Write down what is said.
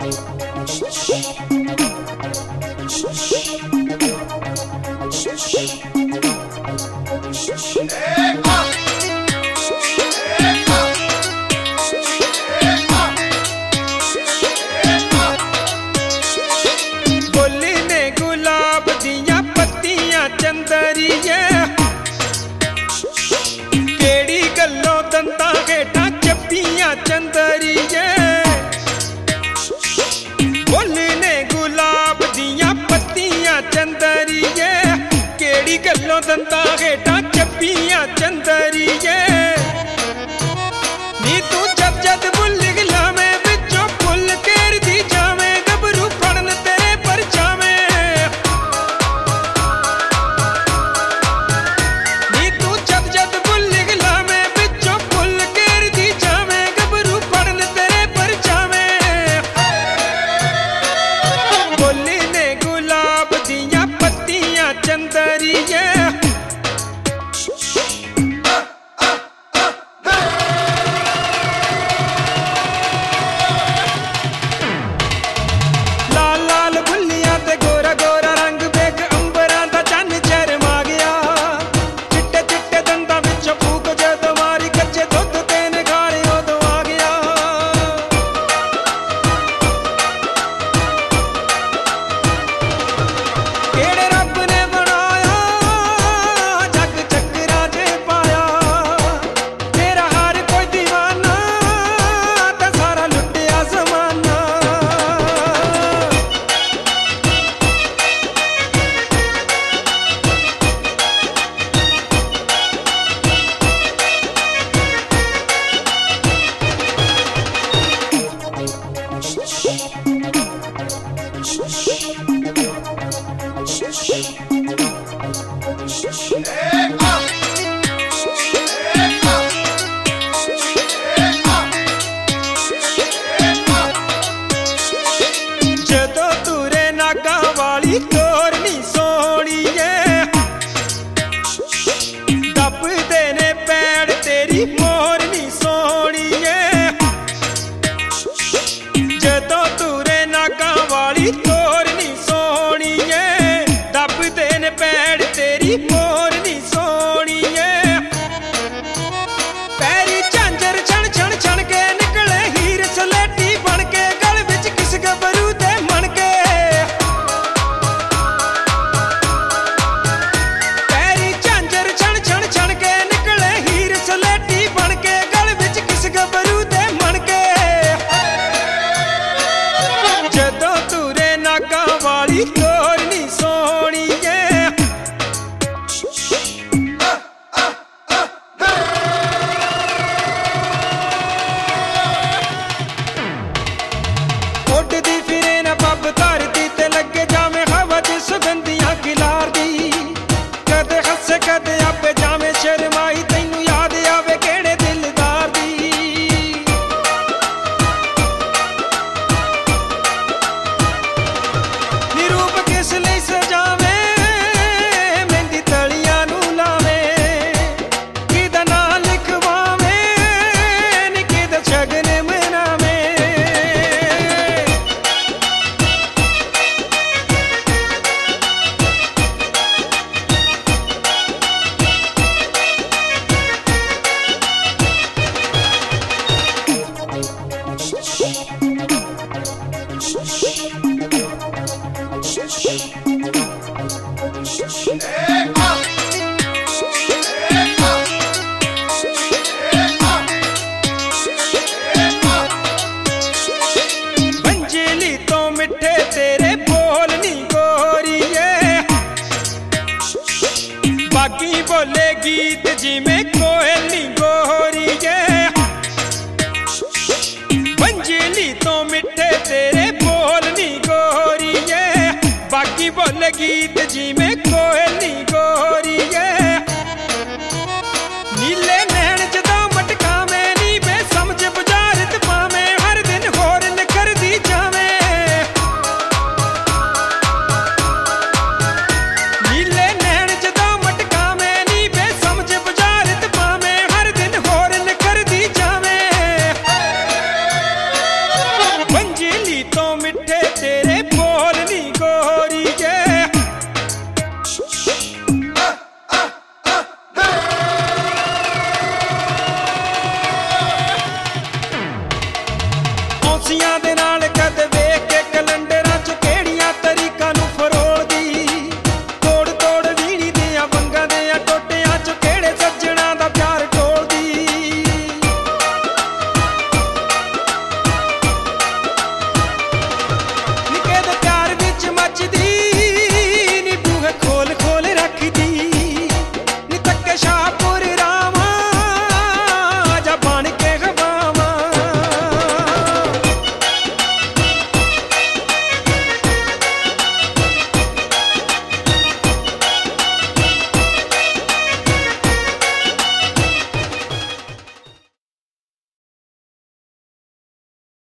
बोली ने गुलाब दिया पत्तियां चंदरिए, केड़ी गल्लों दंदा हेठा चप्पियां चंदरिए। बोली ने गुलाब दिया पत्तियां चंदरिए, केड़ी गल्लों दंदा हेठा चप्पियां चंदरिए। नी तू जब जब बुल्ली गलावे बिचों फुल केर दी जावे, गबरू फड़न तेरे पर जावे। नी तू जब जब बुल्ली गलावे बिचों फुल केर दी जावे, गबरू फड़न तेरे पर जावे। बोली ने गुलाब दिया पत्तियां चंदरिए, जदों तुरे नागा वाली तोरनी सोहणीए, दबदे ने पैड़ तेरी मोरनी सोहणीए। जदों तुरे नागा वाली तोरनी सोहणीए, दबदे ने पैड़ तेरी मोरनी सोहणीए। पैरी झांझर छण छण छण के निकले हीर सलेटी बन के, गल विच किस गबरू दे मन के। पैरी झांझर छण छण छण के निकले हीर सलेटी बन के, गल विच किस गबरू दे मन के। जदों तुरे नागा वाली तोरनी सोहणीए, उड़दी फिरे ना पब धरती ते लगे जावे हवा च सुगंधियां खिलार दी। कदे हसे कदे आपे जावे शर्माई, तैनू याद आवे केड़े दिलदार दी। निरूप किस लई सजावे मेहंदी तलियां नू लावे, किदा नां लिखवावे नी किदा शगन मनावे। पंजेली तो मिठे तेरे बोल नी गोरिए, बाकी बोले गीत जिमें कोयल नी गोरिए। पंजेली तो मिठे तेरे बोल नी गोरिए, बाकी बोले गीत जिमें कोयल नी गोरिए। नीले नैन जदों मटकावे नी बे समझ बुझारत पावे, हर दिन होर निखर दी जावे। नीले नैन जदों मटकावे नी बे समझ बुझारत पावे, हर दिन होर निखर दी जावे। पंजेली तो ਪੜੋਸੀਆਂ ਦੇ ਨਾਲ ਕਦੇ ਵੇਖ ਕੇ ਕਲੰਡੇ